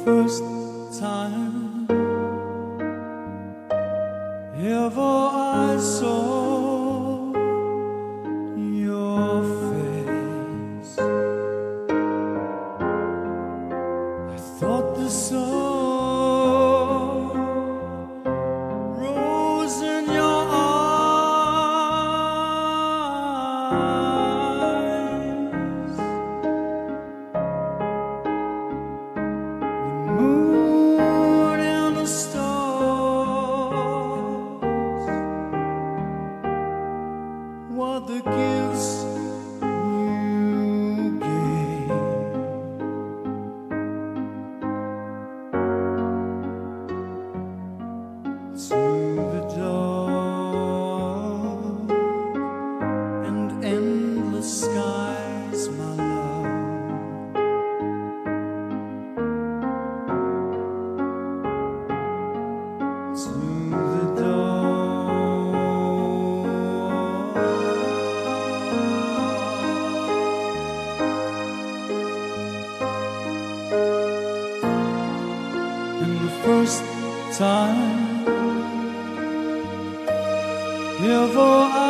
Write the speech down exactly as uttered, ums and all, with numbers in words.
first time ever I saw your face, I thought the sun rose in your eyes. The moon and the stars were the gifts you gave to the dark and endless skies, my love. To the dark and the first time ever I